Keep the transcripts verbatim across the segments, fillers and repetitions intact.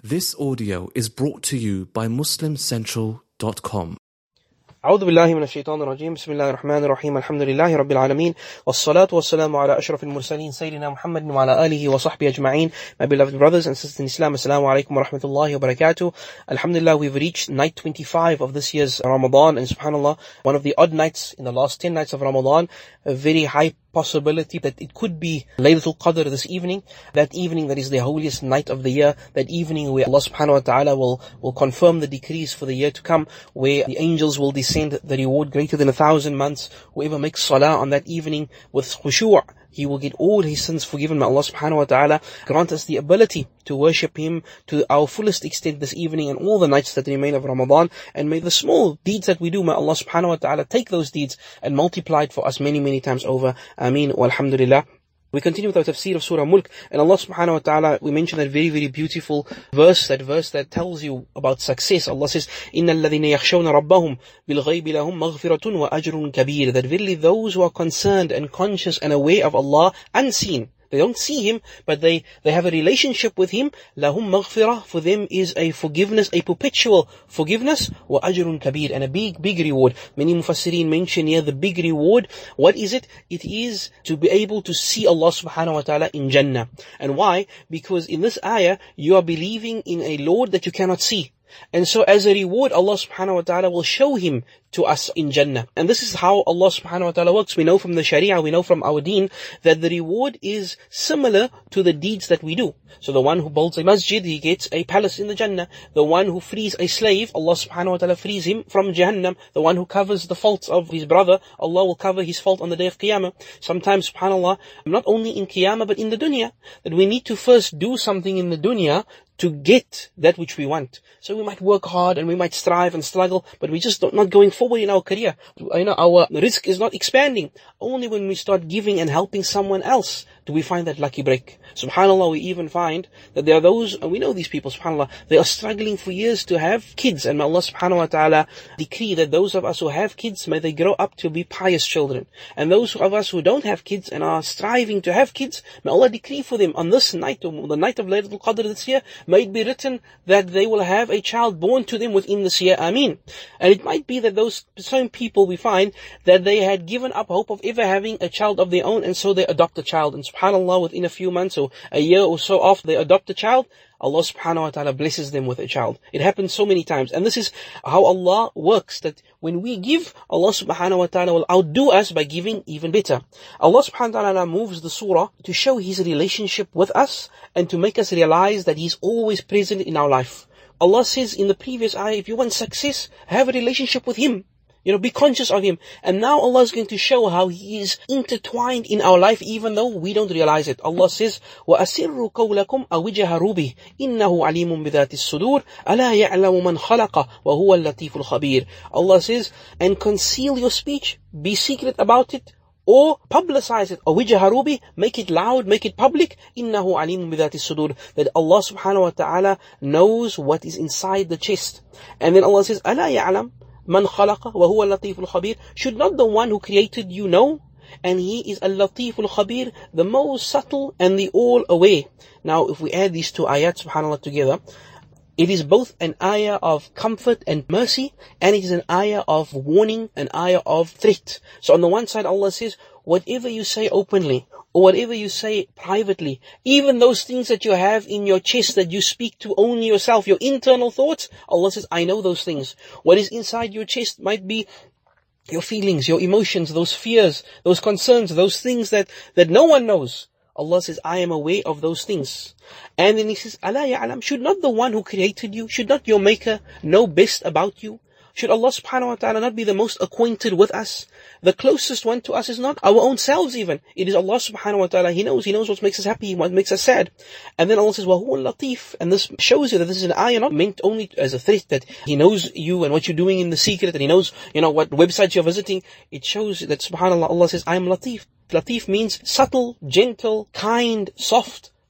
This audio is brought to you by Muslim Central dot com. أعوذ بالله من الشيطان الرجيم بسم الله الرحمن الرحيم الحمد لله رب العالمين والصلاة والسلام على أشرف المرسلين سيدنا محمد وعلى آله وصحبه أجمعين. My beloved brothers and sisters in Islam, Assalamu alaikum wa rahmatullahi wa barakatuh. Alhamdulillah, we've reached night twenty-five of this year's Ramadan, and subhanallah, one of the odd nights in the last ten nights of Ramadan. A very high possibility that it could be Laylatul Qadr this evening, that evening that is the holiest night of the year, that evening where Allah subhanahu wa ta'ala will, will confirm the decrees for the year to come, where the angels will descend, the reward greater than a thousand months. Whoever makes salah on that evening with khushu', he will get all his sins forgiven. May Allah subhanahu wa ta'ala grant us the ability to worship Him to our fullest extent this evening and all the nights that remain of Ramadan. And may the small deeds that we do, may Allah subhanahu wa ta'ala take those deeds and multiply it for us many, many times over. Ameen. Walhamdulillah. We continue with our tafsir of Surah Mulk, and Allah subhanahu wa ta'ala, we mentioned that very, very beautiful verse, that verse that tells you about success. Allah says, إِنَّ الَّذِينَ يَخْشَوْنَ رَبَّهُمْ بِالْغَيْبِ لَهُمْ مَغْفِرَةٌ وَأَجْرٌ كَبِيرٌ. That verily those who are concerned and conscious and aware of Allah unseen, they don't see Him, but they, they have a relationship with Him. لَهُمْ مَغْفِرَةٌ, for them is a forgiveness, a perpetual forgiveness. وَأَجْرٌ كَبِيرٌ, and a big, big reward. Many mufassirin mention here the big reward. What is it? It is to be able to see Allah subhanahu wa ta'ala in Jannah. And why? Because in this ayah, you are believing in a Lord that you cannot see. And so as a reward, Allah subhanahu wa ta'ala will show Him to us in Jannah. And this is how Allah subhanahu wa ta'ala works. We know from the Sharia, we know from our deen, that the reward is similar to the deeds that we do. So the one who builds a masjid, he gets a palace in the Jannah. The one who frees a slave, Allah subhanahu wa ta'ala frees him from Jahannam. The one who covers the faults of his brother, Allah will cover his fault on the day of Qiyamah. Sometimes, subhanallah, not only in Qiyamah, but in the dunya, that we need to first do something in the dunya to get that which we want. So we might work hard and we might strive and struggle, but we just don't, not going forward in our career. You know, our risk is not expanding. Only when we start giving and helping someone else do we find that lucky break. SubhanAllah, we even find that there are those, and we know these people, SubhanAllah, they are struggling for years to have kids, and may Allah subhanahu wa ta'ala decree that those of us who have kids, may they grow up to be pious children. And those of us who don't have kids and are striving to have kids, may Allah decree for them on this night, or the night of Laylatul Qadr this year, may it be written that they will have a child born to them within this year. Ameen. And it might be that those same people, we find that they had given up hope of ever having a child of their own, and so they adopt a child. And subhanAllah, within a few months or a year or so after they adopt a child, Allah subhanahu wa ta'ala blesses them with a child. It happens so many times. And this is how Allah works, that when we give, Allah subhanahu wa ta'ala will outdo us by giving even better. Allah subhanahu wa ta'ala moves the surah to show His relationship with us and to make us realize that He's always present in our life. Allah says in the previous ayah, if you want success, have a relationship with Him. You know, be conscious of Him. And now Allah is going to show how He is intertwined in our life, even though we don't realize it. Allah says, وَأَسِرُّوا قَوْلَكُمْ أَوْ اجْهَرُوا بِهِ إِنَّهُ عَلِيمٌ بِذَاتِ الصُّدُورِ أَلَا يَعْلَمُ مَنْ خَلَقَ وَهُوَ اللَّطِيفُ الْخَبِيرُ. Allah says, and conceal your speech, be secret about it, or publicize it, or وَجْهَرُوا بِهِ, make it loud, make it public. إِنَّهُ عَلِيمٌ بِذَاتِ الصُّدُورِ, that Allah subhanahu wa ta'ala knows what is inside the chest. And then Allah says, أَلَا يَعْلَمُ Man khalaqa wa huwa al-latiful khabir. Should not the one who created you know? And He is al-latiful khabir, the most subtle and the all-aware. Now, if we add these two ayat, subhanAllah, together, it is both an ayah of comfort and mercy, and it is an ayah of warning, an ayah of threat. So on the one side, Allah says, whatever you say openly, or whatever you say privately, even those things that you have in your chest that you speak to only yourself, your internal thoughts, Allah says, I know those things. What is inside your chest might be your feelings, your emotions, those fears, those concerns, those things that, that no one knows. Allah says, I am aware of those things. And then He says, أَلَا يَعْلَمُ, should not the one who created you, should not your Maker know best about you? Should Allah subhanahu wa ta'ala not be the most acquainted with us? The closest one to us is not our own selves even. It is Allah subhanahu wa ta'ala. He knows. He knows what makes us happy, what makes us sad. And then Allah says, وَهُوَ اللَّطِيفُ. And this shows you that this is an ayah not meant only as a threat, that He knows you and what you're doing in the secret, and He knows, you know, what websites you're visiting. It shows that subhanAllah, Allah says, I am Latif. Latif means subtle, gentle, kind, soft.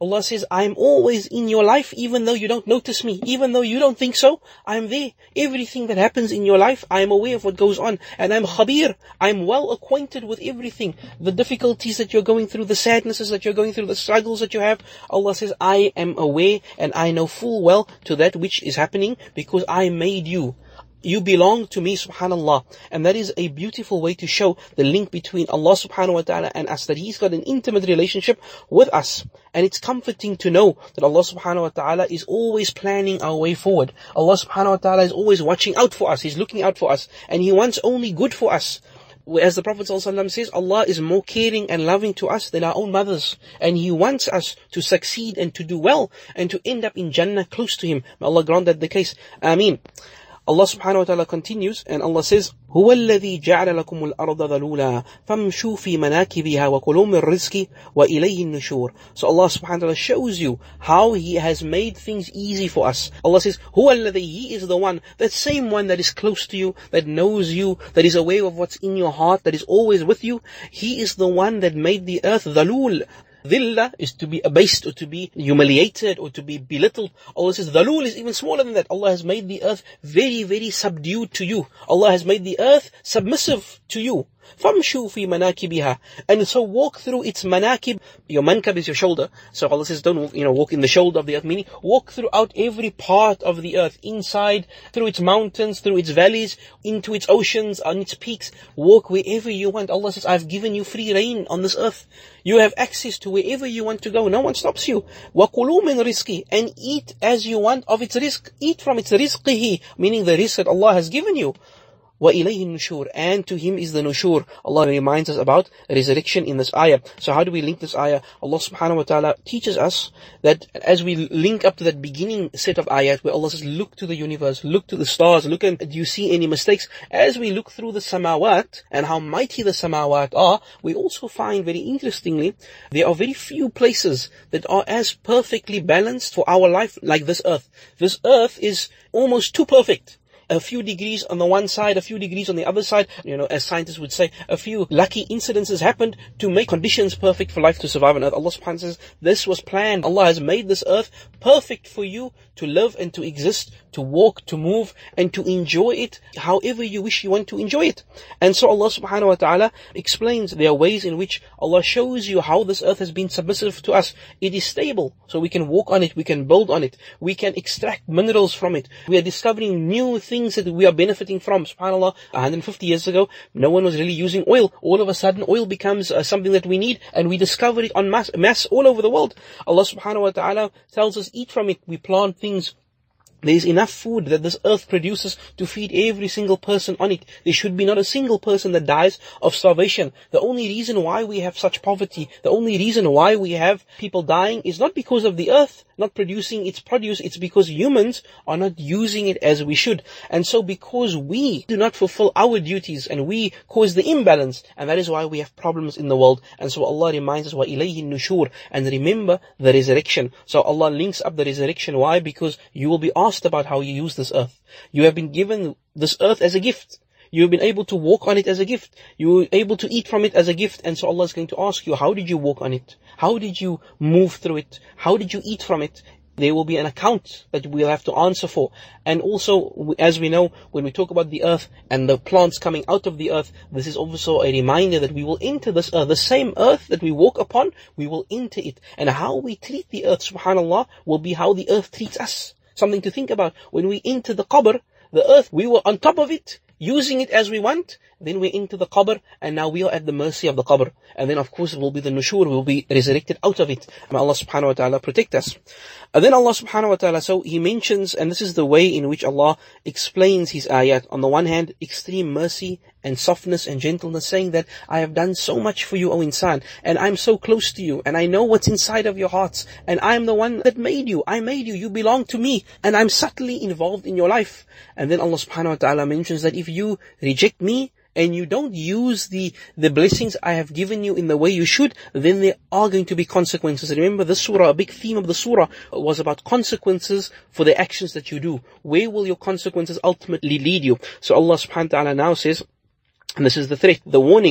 Allah says, I am always in your life, even though you don't notice me, even though you don't think so, I am there. Everything that happens in your life, I am aware of what goes on. And I'm khabir, I'm well acquainted with everything. The difficulties that you're going through, the sadnesses that you're going through, the struggles that you have. Allah says, I am aware and I know full well to that which is happening because I made you. You belong to me, subhanallah. And that is a beautiful way to show the link between Allah subhanahu wa ta'ala and us, that He's got an intimate relationship with us. And it's comforting to know that Allah subhanahu wa ta'ala is always planning our way forward. Allah subhanahu wa ta'ala is always watching out for us. He's looking out for us. And He wants only good for us. As the Prophet ﷺ says, Allah is more caring and loving to us than our own mothers. And He wants us to succeed and to do well and to end up in Jannah close to Him. May Allah grant that the case. Ameen. Allah subhanahu wa ta'ala continues and Allah says, هُوَ الَّذِي جَعَلَ لَكُمُ الْأَرْضَ ذَلُولًا فَامْشُوا فِي مَنَاكِبِهَا وَكُلُوا مِنْ رِزْقِهِ وَإِلَيْهِ النُّشُورِ. So Allah subhanahu wa ta'ala shows you how He has made things easy for us. Allah says, هُوَ الَّذِي, He is the one, that same one that is close to you, that knows you, that is aware of what's in your heart, that is always with you. He is the one that made the earth ذَلُول. Dhilla is to be abased or to be humiliated or to be belittled. Allah says dhalul is even smaller than that. Allah has made the earth very, very subdued to you. Allah has made the earth submissive to you. فَامْشُوا فِي مَنَاكِبِهَا. And so walk through its manakib. Your mankab is your shoulder. So Allah says don't you know walk in the shoulder of the earth, meaning walk throughout every part of the earth, inside, through its mountains, through its valleys, into its oceans, on its peaks. Walk wherever you want. Allah says, I've given you free reign on this earth. You have access to wherever you want to go. No one stops you. وَكُلُوا مِنْ رِزْقِهِ. And eat as you want of its rizq. Eat from its rizqihi, meaning the rizq that Allah has given you. وَإِلَيْهِ النُّشُورِ. And to Him is the nushur. Allah reminds us about resurrection in this ayah. So how do we link this ayah? Allah subhanahu wa ta'ala teaches us that as we link up to that beginning set of ayat where Allah says, look to the universe, look to the stars, look and do you see any mistakes? As we look through the samawat and how mighty the samawat are, we also find very interestingly, there are very few places that are as perfectly balanced for our life like this earth. This earth is almost too perfect. A few degrees on the one side, a few degrees on the other side. You know, as scientists would say, a few lucky incidences happened to make conditions perfect for life to survive on earth. Allah subhanahu wa ta'ala says, this was planned. Allah has made this earth perfect for you to live and to exist, to walk, to move, and to enjoy it however you wish you want to enjoy it. And so Allah subhanahu wa ta'ala explains there are ways in which Allah shows you how this earth has been submissive to us. It is stable, so we can walk on it, we can build on it, we can extract minerals from it. We are discovering new things that we are benefiting from. SubhanAllah, one hundred fifty years ago, no one was really using oil. All of a sudden, oil becomes uh, something that we need, and we discover it en masse, mass all over the world. Allah subhanahu wa ta'ala tells us, eat from it. We plant things. There is enough food that this earth produces to feed every single person on it. There should be not a single person that dies of starvation. The only reason why we have such poverty, the only reason why we have people dying is not because of the earth not producing its produce, it's because humans are not using it as we should. And so because we do not fulfill our duties and we cause the imbalance, and that is why we have problems in the world. And so Allah reminds us, وَإِلَيْهِ النُّشُورِ. And remember the resurrection. So Allah links up the resurrection. Why? Because you will be asked about how you use this earth. You have been given this earth as a gift. You have been able to walk on it as a gift. You were able to eat from it as a gift. And so Allah is going to ask you, how did you walk on it? How did you move through it? How did you eat from it? There will be an account that we'll have to answer for. And also, as we know, when we talk about the earth and the plants coming out of the earth, this is also a reminder that we will enter this earth. The same earth that we walk upon, we will enter it. And how we treat the earth, subhanAllah, will be how the earth treats us. Something to think about. When we enter the qabr, the earth, we were on top of it, using it as we want. Then we enter the qabr, and now we are at the mercy of the qabr. And then of course it will be the nushur, will be resurrected out of it. May Allah subhanahu wa ta'ala protect us. And then Allah subhanahu wa ta'ala, so He mentions, and this is the way in which Allah explains His ayat. On the one hand, extreme mercy and softness and gentleness, saying that I have done so much for you, O insan, and I'm so close to you, and I know what's inside of your hearts, and I'm the one that made you. I made you. You belong to me, and I'm subtly involved in your life. And then Allah subhanahu wa ta'ala mentions that if you reject me, and you don't use the, the blessings I have given you in the way you should, then there are going to be consequences. Remember, this surah, a big theme of the surah was about consequences for the actions that you do. Where will your consequences ultimately lead you? So Allah subhanahu wa ta'ala now says, and this is the threat, the warning,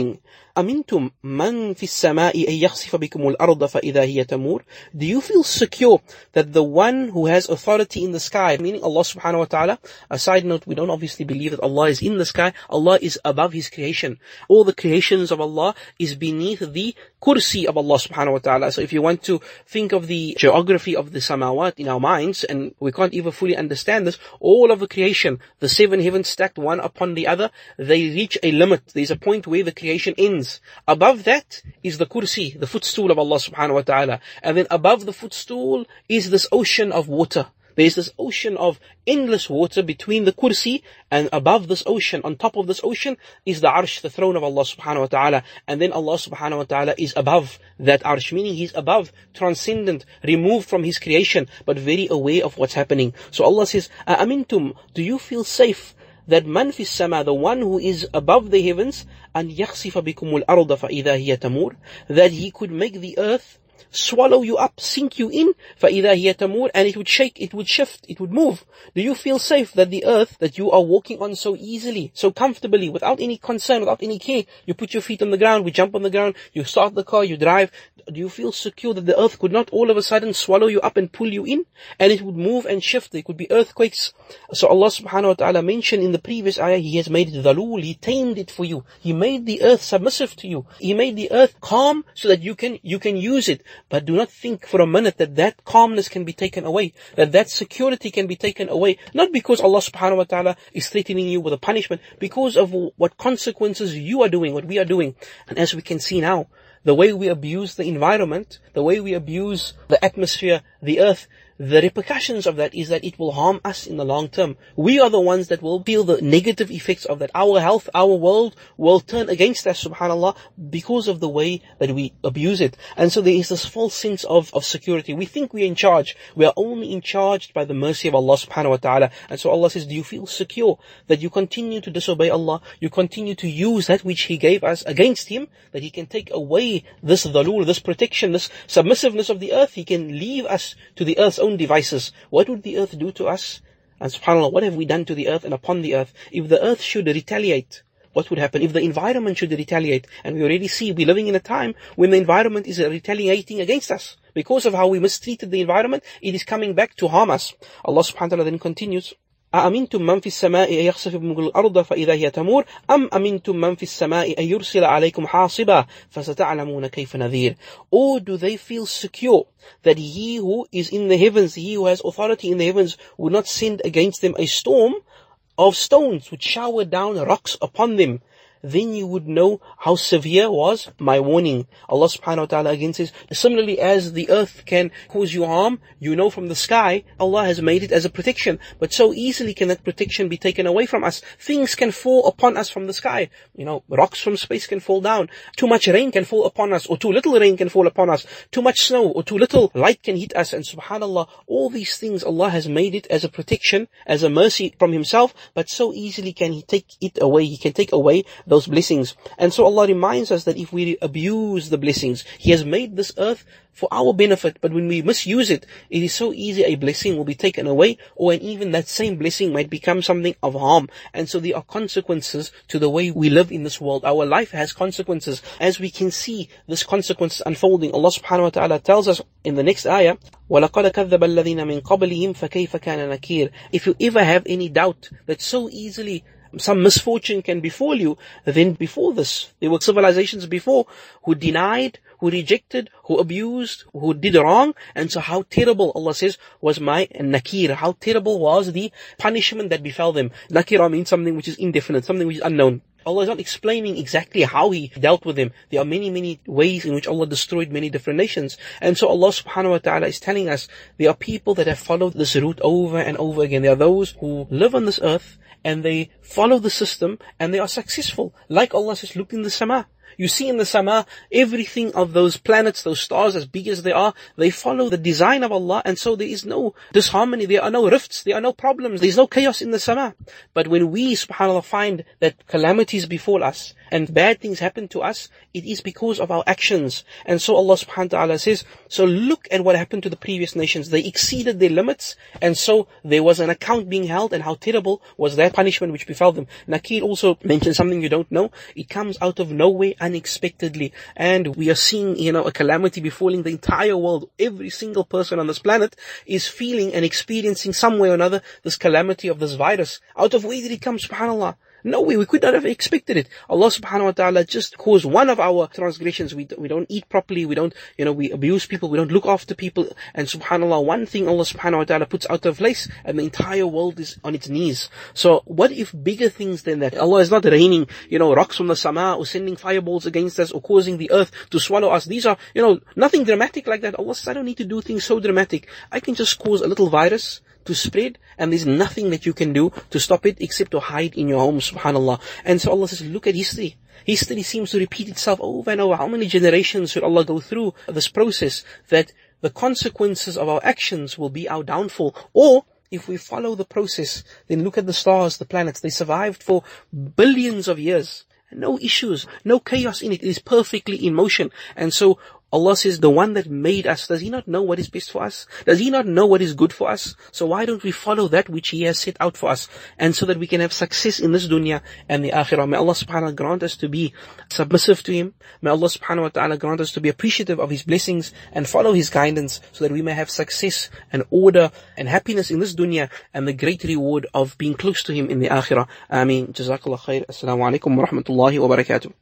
أَمِنْتُمْ مَنْ فِي السَّمَاءِ أَنْ يَخْسِفَ بِكُمُ الْأَرْضَ فَإِذَا هِيَ تَمُورُ. Do you feel secure that the one who has authority in the sky, meaning Allah subhanahu wa ta'ala, a side note, we don't obviously believe that Allah is in the sky. Allah is above His creation. All the creations of Allah is beneath the kursi of Allah subhanahu wa ta'ala. So if you want to think of the geography of the samawat in our minds, and we can't even fully understand this, all of the creation, the seven heavens stacked one upon the other, they reach a limit. There's a point where the creation ends. Above that is the kursi, the footstool of Allah subhanahu wa ta'ala. And then above the footstool is this ocean of water. There's this ocean of endless water between the kursi, and above this ocean, on top of this ocean, is the arsh, the throne of Allah subhanahu wa ta'ala. And then Allah subhanahu wa ta'ala is above that arsh, meaning He's above, transcendent, removed from His creation, but very aware of what's happening. So Allah says, أَأَمِنْتُمْ, do you feel safe that man fi sama, the one who is above the heavens, أَنْ يَخْسِفَ بِكُمُ الْأَرْضَ فَإِذَا هِيَ تَمُورُ, that He could make the earth swallow you up, sink you in, فَإِذَا هِيَ تَمُورُ, and it would shake, it would shift, it would move. Do you feel safe that the earth that you are walking on so easily, so comfortably, without any concern, without any care, you put your feet on the ground, we jump on the ground, you start the car, you drive, do you feel secure that the earth could not all of a sudden swallow you up and pull you in? And it would move and shift, there could be earthquakes. So Allah subhanahu wa ta'ala mentioned in the previous ayah, He has made it dhalul, He tamed it for you. He made the earth submissive to you. He made the earth calm so that you can, you can use it. But do not think for a minute that that calmness can be taken away, that that security can be taken away, not because Allah subhanahu wa ta'ala is threatening you with a punishment, because of what consequences you are doing, what we are doing. And as we can see now, the way we abuse the environment, the way we abuse the atmosphere, the earth, the repercussions of that is that it will harm us in the long term. We are the ones that will feel the negative effects of that. Our health, our world will turn against us, subhanAllah, because of the way that we abuse it. And so there is this false sense of, of security. We think we are in charge. We are only in charge by the mercy of Allah subhanahu wa ta'ala. And so Allah says, do you feel secure that you continue to disobey Allah? You continue to use that which He gave us against Him, that He can take away this dhalul, this protection, this submissiveness of the earth. He can leave us to the earth's own devices. What would the earth do to us? And subhanAllah, what have we done to the earth and upon the earth? If the earth should retaliate, what would happen? If the environment should retaliate, and we already see we're living in a time when the environment is retaliating against us. Because of how we mistreated the environment, it is coming back to harm us. Allah subhanahu wa ta'ala then continues, أَأَمِنْتُمْ مَنْ فِي السَّمَاءِ أَنْ يَخْسِفَ بِكُمُ الْأَرْضَ فَإِذَا هِيَ تَمُورُ أَمْ أَمِنْتُمْ مَنْ فِي السَّمَاءِ أَنْ يُرْسِلَ عَلَيْكُمْ حَاصِبًا فَسَتَعْلَمُونَ كَيْفَ نَذِيرٌ. Or do they feel secure that He who is in the heavens, He who has authority in the heavens, will not send against them a storm of stones which shower down rocks upon them? Then you would know how severe was my warning. Allah subhanahu wa ta'ala again says, similarly as the earth can cause you harm, you know from the sky, Allah has made it as a protection. But so easily can that protection be taken away from us. Things can fall upon us from the sky. You know, rocks from space can fall down. Too much rain can fall upon us, or too little rain can fall upon us. Too much snow, or too little light can hit us. And subhanallah, all these things Allah has made it as a protection, as a mercy from Himself, but so easily can He take it away. He can take away those blessings. And so Allah reminds us that if we abuse the blessings, He has made this earth for our benefit, but when we misuse it, it is so easy a blessing will be taken away, or and even that same blessing might become something of harm. And so there are consequences to the way we live in this world. Our life has consequences. As we can see this consequence unfolding, Allah subhanahu wa ta'ala tells us in the next ayah, وَلَقَدْ كَذَّبَ الَّذِينَ مِنْ قَبْلِهِمْ فَكَيْفَ كَانَ نَكِيرٌ. If you ever have any doubt that so easily some misfortune can befall you, then before this, there were civilizations before who denied, who rejected, who abused, who did wrong. And so how terrible, Allah says, was my nakir. How terrible was the punishment that befell them. Nakira means something which is indefinite, something which is unknown. Allah is not explaining exactly how He dealt with them. There are many, many ways in which Allah destroyed many different nations. And so Allah subhanahu wa ta'ala is telling us, there are people that have followed this route over and over again. There are those who live on this earth and they follow the system and they are successful. Like Allah says, look in the sama. You see in the sama, everything of those planets, those stars, as big as they are, they follow the design of Allah, and so there is no disharmony, there are no rifts, there are no problems, there is no chaos in the sama. But when we, subhanAllah, find that calamities befall us, and bad things happen to us, it is because of our actions. And so Allah subhanahu wa ta'ala says, so look at what happened to the previous nations. They exceeded their limits, and so there was an account being held, and how terrible was that punishment which befell them. Nakir also mentions something you don't know. It comes out of nowhere, unexpectedly. And we are seeing, you know, a calamity befalling the entire world. Every single person on this planet is feeling and experiencing some way or another this calamity of this virus. Out of where did it come, subhanAllah? No way, we could not have expected it. Allah subhanahu wa ta'ala just caused one of our transgressions. We, we don't eat properly, we don't, you know, we abuse people, we don't look after people. And subhanAllah, one thing Allah subhanahu wa ta'ala puts out of place and the entire world is on its knees. So what if bigger things than that? Allah is not raining, you know, rocks from the sama or sending fireballs against us or causing the earth to swallow us. These are, you know, nothing dramatic like that. Allah says, I don't need to do things so dramatic. I can just cause a little virus to spread, and there's nothing that you can do to stop it except to hide in your home, subhanAllah. And so Allah says, look at history. History seems to repeat itself over and over. How many generations should Allah go through this process that the consequences of our actions will be our downfall? Or if we follow the process, then look at the stars, the planets. They survived for billions of years. No issues, no chaos in it. It is perfectly in motion. And so Allah says, the one that made us, does He not know what is best for us? Does He not know what is good for us? So why don't we follow that which He has set out for us? And so that we can have success in this dunya and the akhirah. May Allah subhanahu wa ta'ala grant us to be submissive to Him. May Allah subhanahu wa ta'ala grant us to be appreciative of His blessings and follow His guidance so that we may have success and order and happiness in this dunya and the great reward of being close to Him in the akhirah. Ameen. Jazakallah khair. Assalamu alaikum wa rahmatullahi wa barakatuh.